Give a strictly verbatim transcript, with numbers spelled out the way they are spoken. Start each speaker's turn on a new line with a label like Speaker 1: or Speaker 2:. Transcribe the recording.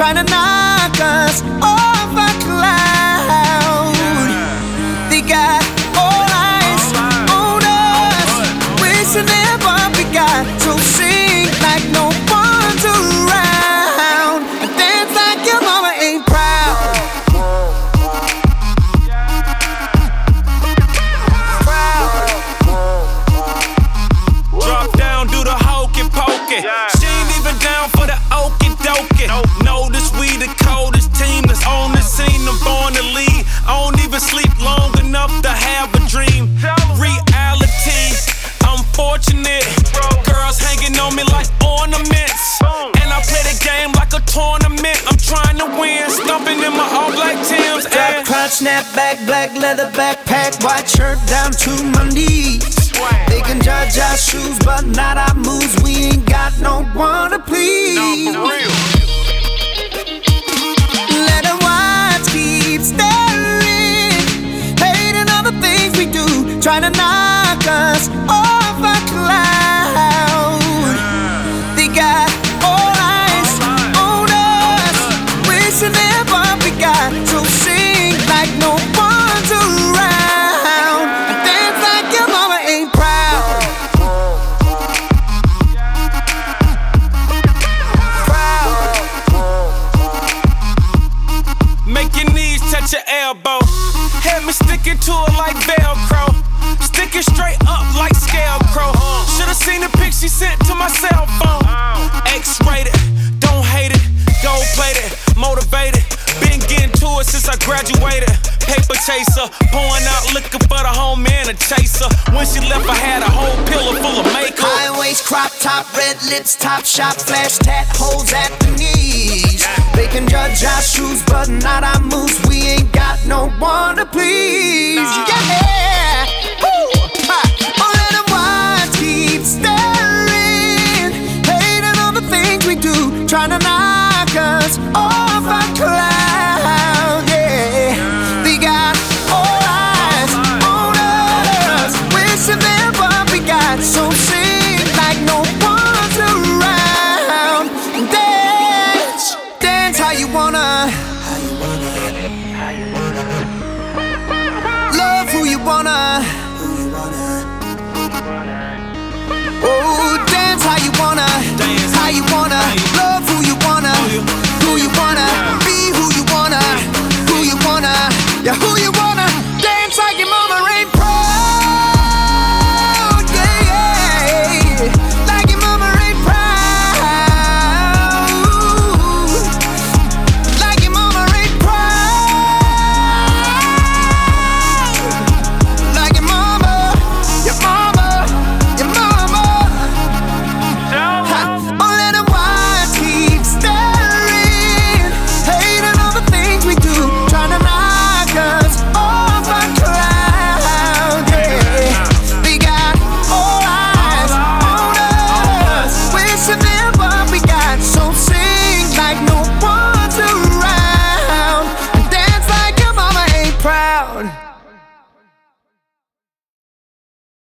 Speaker 1: trying to knock us off a cloud. They got all eyes on us, wishing their what we got. So sing like no one's around, and dance like your mama ain't proud. Proud.
Speaker 2: Drop down, do the hokey pokey. She ain't even down for the okey dokey. Notice we the coldest team that's on the scene. I'm born to lead. I don't even sleep long enough to have a dream. Reality, I'm fortunate. Girls hanging on me like ornaments, and I play the game like a tournament. I'm trying to win, stomping in my all black Timbs.
Speaker 1: Black crotch, snapback, black leather backpack, white shirt down to my knees. They can judge our shoes, but not our moves. We ain't got no one to please.
Speaker 2: No, for real.
Speaker 1: Let the watch keep staring, hating all the things we do, trying to knock us off a cloud. They got all eyes on us, wishing they're what we got. So sing like no one's around, and dance like your mama ain't proud. Proud.
Speaker 2: Make your knees touch your elbow. Had me sticking to it like Velcro. Sticking straight up like Scarecrow. Should've seen the pic she sent to my cell phone. X-rated, don't hate it. Gold plated, motivated. Been getting to it since I graduated. Paper chaser, pouring out liquor for the homie and a chaser. When she left, I had a whole pillow full of makeup.
Speaker 1: High waist, crop top, red lips, top shop, flash tat, holes at the knees. They can judge our shoes, but not our moves. We ain't got no one to please. Yeah.